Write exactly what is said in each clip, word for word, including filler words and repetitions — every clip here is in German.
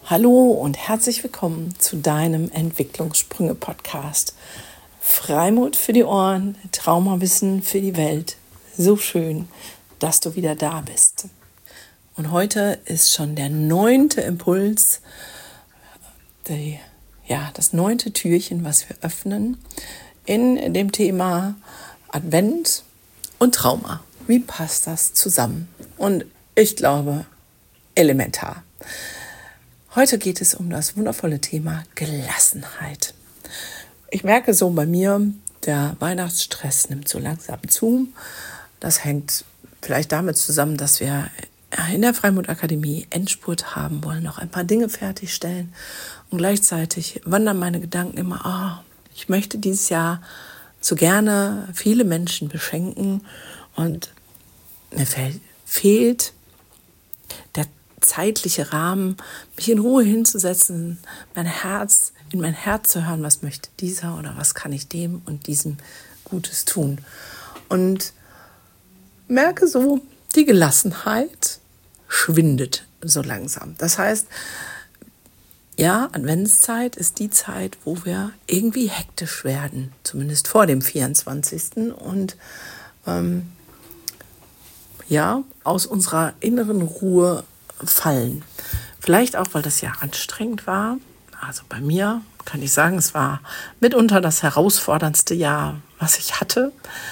Hallo und herzlich willkommen zu deinem Entwicklungssprünge-Podcast. Freimut für die Ohren, Traumawissen für die Welt. So schön, dass du wieder da bist. Und heute ist schon der neunte Impuls, die, ja, das neunte Türchen, was wir öffnen in dem Thema Advent und Trauma. Wie passt das zusammen? Und ich glaube, elementar. Heute geht es um das wundervolle Thema Gelassenheit. Ich merke so bei mir, der Weihnachtsstress nimmt so langsam zu. Das hängt vielleicht damit zusammen, dass wir in der Freimut-Akademie Endspurt haben wollen, noch ein paar Dinge fertigstellen. Und gleichzeitig wandern meine Gedanken immer, oh, ich möchte dieses Jahr so gerne viele Menschen beschenken. Und mir fehlt, fehlt der zeitliche Rahmen, mich in Ruhe hinzusetzen, mein Herz, in mein Herz zu hören, was möchte dieser oder was kann ich dem und diesem Gutes tun. Und merke so, die Gelassenheit schwindet so langsam. Das heißt, ja, Adventszeit ist die Zeit, wo wir irgendwie hektisch werden, zumindest vor dem vierundzwanzigsten und ähm, ja, aus unserer inneren Ruhe fallen. Vielleicht auch, weil das Jahr anstrengend war. Also bei mir kann ich sagen, es war mitunter das herausforderndste Jahr, was ich hatte.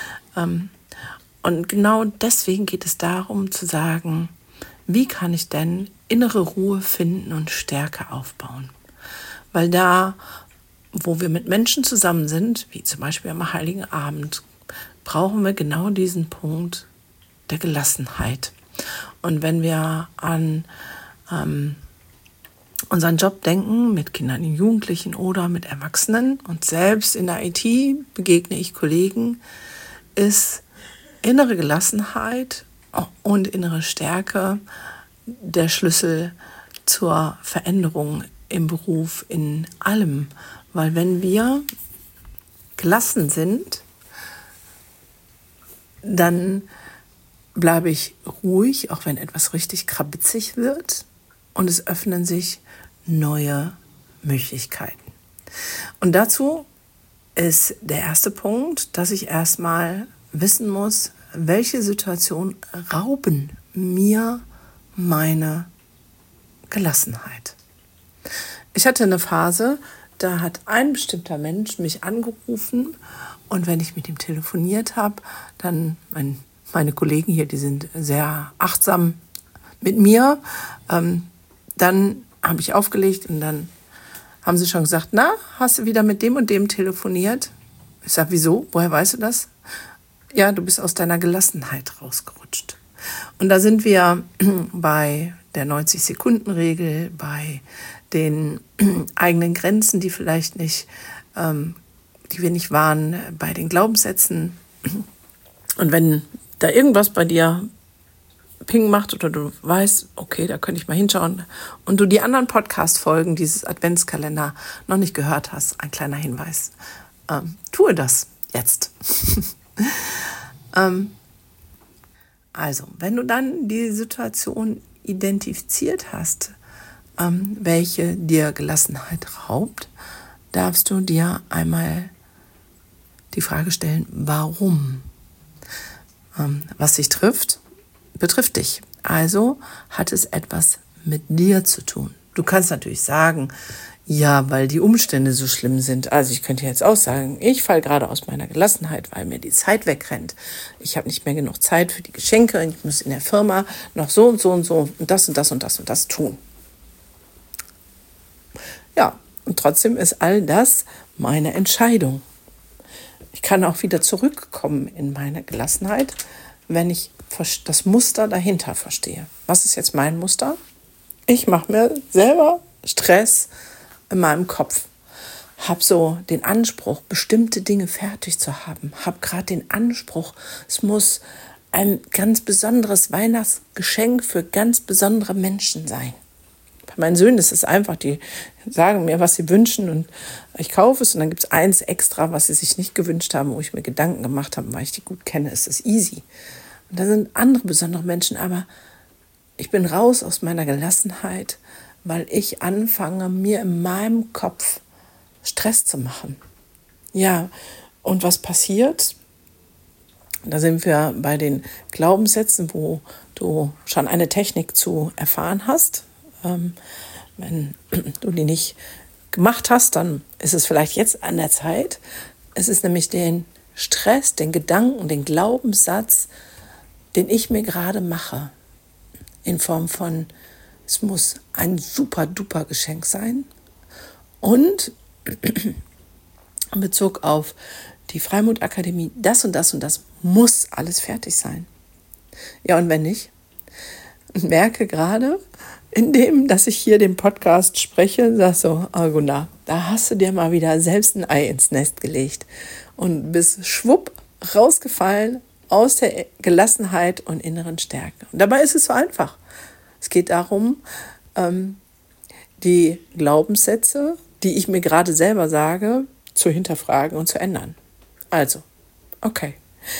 Und genau deswegen geht es darum zu sagen, wie kann ich denn innere Ruhe finden und Stärke aufbauen? Weil da, wo wir mit Menschen zusammen sind, wie zum Beispiel am Heiligen Abend, brauchen wir genau diesen Punkt der Gelassenheit. Und wenn wir an ähm, unseren Job denken, mit Kindern und Jugendlichen oder mit Erwachsenen und selbst in der I T begegne ich Kollegen, ist innere Gelassenheit und innere Stärke der Schlüssel zur Veränderung im Beruf, in allem. Weil wenn wir gelassen sind, dann bleibe ich ruhig, auch wenn etwas richtig krabitzig wird, und es öffnen sich neue Möglichkeiten. Und dazu ist der erste Punkt, dass ich erstmal wissen muss, welche Situationen rauben mir meine Gelassenheit. Ich hatte eine Phase, da hat ein bestimmter Mensch mich angerufen und wenn ich mit ihm telefoniert habe, dann mein Meine Kollegen hier, die sind sehr achtsam mit mir. Ähm, dann habe ich aufgelegt und dann haben sie schon gesagt, na, hast du wieder mit dem und dem telefoniert? Ich sage, wieso? Woher weißt du das? Ja, du bist aus deiner Gelassenheit rausgerutscht. Und da sind wir bei der neunzig-Sekunden-Regel, bei den eigenen Grenzen, die vielleicht nicht, ähm, die wir nicht wahren, bei den Glaubenssätzen. Und wenn da irgendwas bei dir Ping macht oder du weißt, okay, da könnte ich mal hinschauen und du die anderen Podcast-Folgen dieses Adventskalender noch nicht gehört hast, ein kleiner Hinweis, ähm, tue das jetzt. ähm, also, wenn du dann die Situation identifiziert hast, ähm, welche dir Gelassenheit raubt, darfst du dir einmal die Frage stellen, warum? Was dich trifft, betrifft dich. Also hat es etwas mit dir zu tun. Du kannst natürlich sagen, ja, weil die Umstände so schlimm sind. Also ich könnte jetzt auch sagen, ich falle gerade aus meiner Gelassenheit, weil mir die Zeit wegrennt. Ich habe nicht mehr genug Zeit für die Geschenke. Ich muss in der Firma noch so und so und so und das und das und das und das tun. Ja, und trotzdem ist all das meine Entscheidung. Ich kann auch wieder zurückkommen in meine Gelassenheit, wenn ich das Muster dahinter verstehe. Was ist jetzt mein Muster? Ich mache mir selber Stress in meinem Kopf. Habe so den Anspruch, bestimmte Dinge fertig zu haben. Habe gerade den Anspruch, es muss ein ganz besonderes Weihnachtsgeschenk für ganz besondere Menschen sein. Bei meinen Söhnen ist es einfach, die sagen mir, was sie wünschen und ich kaufe es und dann gibt es eins extra, was sie sich nicht gewünscht haben, wo ich mir Gedanken gemacht habe, weil ich die gut kenne, ist es easy. Und da sind andere besondere Menschen, aber ich bin raus aus meiner Gelassenheit, weil ich anfange, mir in meinem Kopf Stress zu machen. Ja, und was passiert? Da sind wir bei den Glaubenssätzen, wo du schon eine Technik zu erfahren hast. Ähm, wenn du die nicht gemacht hast, dann ist es vielleicht jetzt an der Zeit. Es ist nämlich den Stress, den Gedanken, den Glaubenssatz, den ich mir gerade mache, in Form von, es muss ein super duper Geschenk sein und in Bezug auf die Freimut-Akademie, das und das und das muss alles fertig sein. Ja, und wenn nicht, merke gerade, indem, dass ich hier den Podcast spreche, sag so, oh Gunnar, da hast du dir mal wieder selbst ein Ei ins Nest gelegt und bist schwupp rausgefallen aus der Gelassenheit und inneren Stärke. Und dabei ist es so einfach. Es geht darum, ähm, die Glaubenssätze, die ich mir gerade selber sage, zu hinterfragen und zu ändern. Also, okay.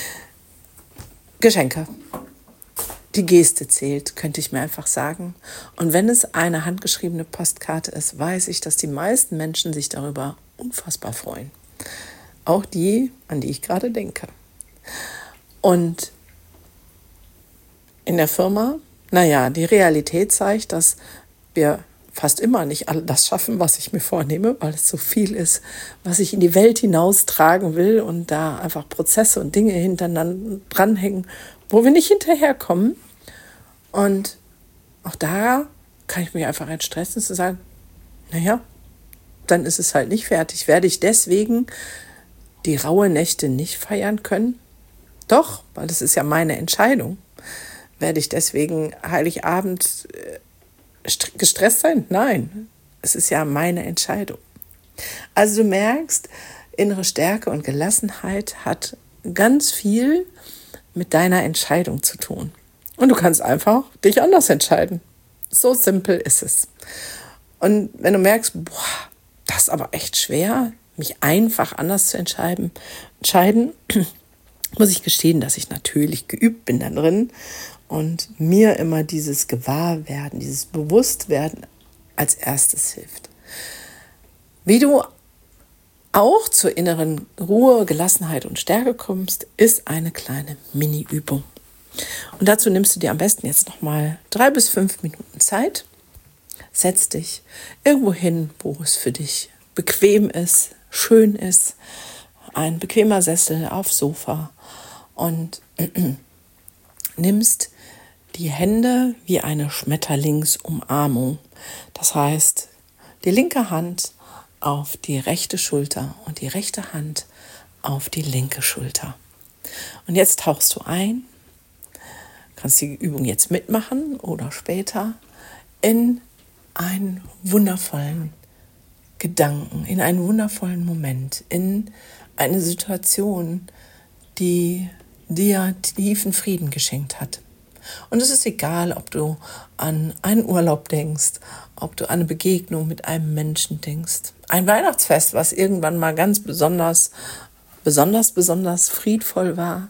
Geschenke. Die Geste zählt, könnte ich mir einfach sagen. Und wenn es eine handgeschriebene Postkarte ist, weiß ich, dass die meisten Menschen sich darüber unfassbar freuen. Auch die, an die ich gerade denke. Und in der Firma, naja, die Realität zeigt, dass wir fast immer nicht all das schaffen, was ich mir vornehme, weil es so viel ist, was ich in die Welt hinaustragen will und da einfach Prozesse und Dinge hintereinander dranhängen, wo wir nicht hinterherkommen. Und auch da kann ich mich einfach entstressen, zu sagen, naja, dann ist es halt nicht fertig. Werde ich deswegen die raue Nächte nicht feiern können? Doch, weil es ist ja meine Entscheidung. Werde ich deswegen Heiligabend gestresst sein? Nein, es ist ja meine Entscheidung. Also du merkst, innere Stärke und Gelassenheit hat ganz viel mit deiner Entscheidung zu tun. Und du kannst einfach dich anders entscheiden. So simpel ist es. Und wenn du merkst, boah, das ist aber echt schwer, mich einfach anders zu entscheiden, entscheiden, muss ich gestehen, dass ich natürlich geübt bin da drin und mir immer dieses Gewahrwerden, dieses Bewusstwerden als erstes hilft. Wie du auch zur inneren Ruhe, Gelassenheit und Stärke kommst, ist eine kleine Mini-Übung. Und dazu nimmst du dir am besten jetzt nochmal drei bis fünf Minuten Zeit. Setz dich irgendwo hin, wo es für dich bequem ist, schön ist. Ein bequemer Sessel aufs Sofa und nimmst die Hände wie eine Schmetterlingsumarmung. Das heißt, die linke Hand auf die rechte Schulter und die rechte Hand auf die linke Schulter. Und jetzt tauchst du ein, kannst die Übung jetzt mitmachen oder später, in einen wundervollen Gedanken, in einen wundervollen Moment, in eine Situation, die dir tiefen Frieden geschenkt hat. Und es ist egal, ob du an einen Urlaub denkst, ob du an eine Begegnung mit einem Menschen denkst. Ein Weihnachtsfest, was irgendwann mal ganz besonders, besonders, besonders friedvoll war.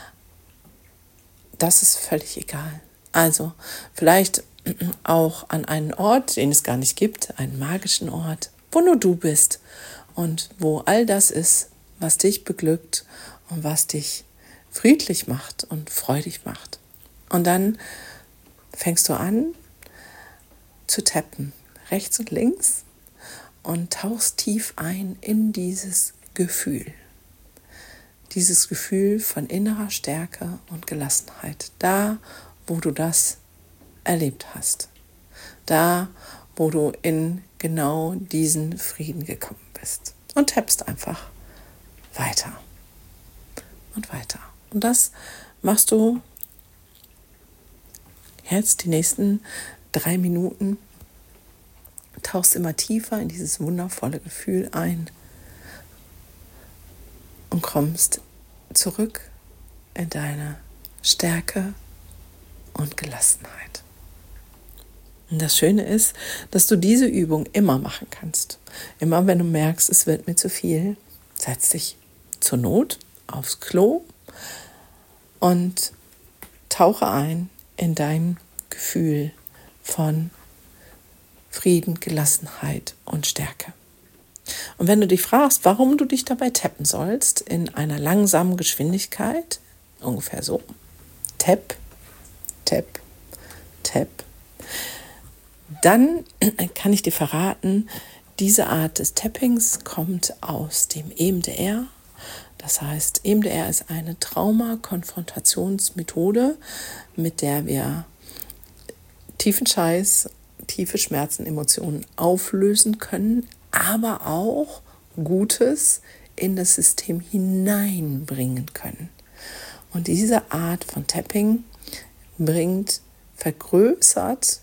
Das ist völlig egal. Also vielleicht auch an einen Ort, den es gar nicht gibt, einen magischen Ort, wo nur du bist und wo all das ist, was dich beglückt und was dich friedlich macht und freudig macht. Und dann fängst du an zu tappen, rechts und links, und tauchst tief ein in dieses Gefühl. Dieses Gefühl von innerer Stärke und Gelassenheit. Da, wo du das erlebt hast. Da, wo du in genau diesen Frieden gekommen bist. Und tappst einfach weiter und weiter. Und das machst du jetzt die nächsten drei Minuten. Tauchst immer tiefer in dieses wundervolle Gefühl ein und kommst zurück in deine Stärke und Gelassenheit. Und das Schöne ist, dass du diese Übung immer machen kannst. Immer wenn du merkst, es wird mir zu viel, setz dich zur Not aufs Klo und tauche ein in dein Gefühl von Frieden, Gelassenheit und Stärke. Und wenn du dich fragst, warum du dich dabei tappen sollst, in einer langsamen Geschwindigkeit, ungefähr so, tap, tap, tap, dann kann ich dir verraten, diese Art des Tappings kommt aus dem E M D R. Das heißt, E M D R ist eine Trauma-Konfrontationsmethode, mit der wir tiefen Scheiß, tiefe Schmerzen, Emotionen auflösen können, aber auch Gutes in das System hineinbringen können. Und diese Art von Tapping bringt, vergrößert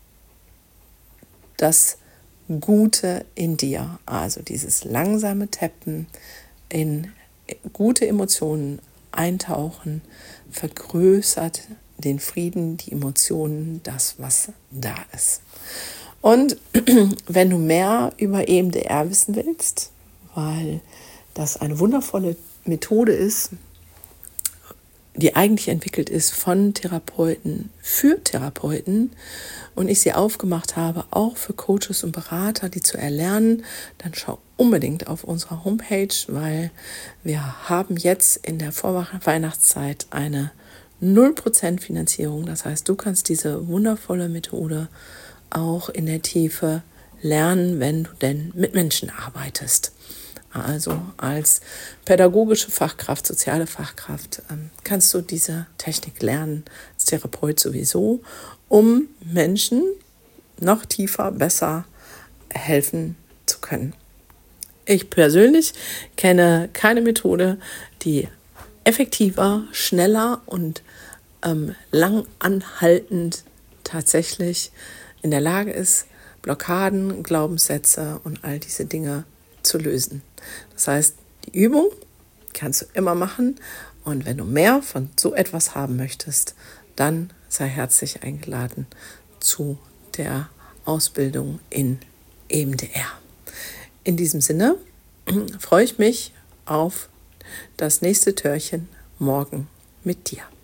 das Gute in dir. Also dieses langsame Tappen, in gute Emotionen eintauchen, vergrößert den Frieden, die Emotionen, das, was da ist. Und wenn du mehr über E M D R wissen willst, weil das eine wundervolle Methode ist, die eigentlich entwickelt ist von Therapeuten für Therapeuten und ich sie aufgemacht habe, auch für Coaches und Berater, die zu erlernen, dann schau unbedingt auf unserer Homepage, weil wir haben jetzt in der Vorweihnachtszeit eine null Prozent Finanzierung. Das heißt, du kannst diese wundervolle Methode auch in der Tiefe lernen, wenn du denn mit Menschen arbeitest. Also als pädagogische Fachkraft, soziale Fachkraft ähm, kannst du diese Technik lernen, als Therapeut sowieso, um Menschen noch tiefer, besser helfen zu können. Ich persönlich kenne keine Methode, die effektiver, schneller und ähm, lang anhaltend tatsächlich in der Lage ist, Blockaden, Glaubenssätze und all diese Dinge zu lösen. Das heißt, die Übung kannst du immer machen und wenn du mehr von so etwas haben möchtest, dann sei herzlich eingeladen zu der Ausbildung in E M D R. In diesem Sinne freue ich mich auf das nächste Türchen morgen mit dir.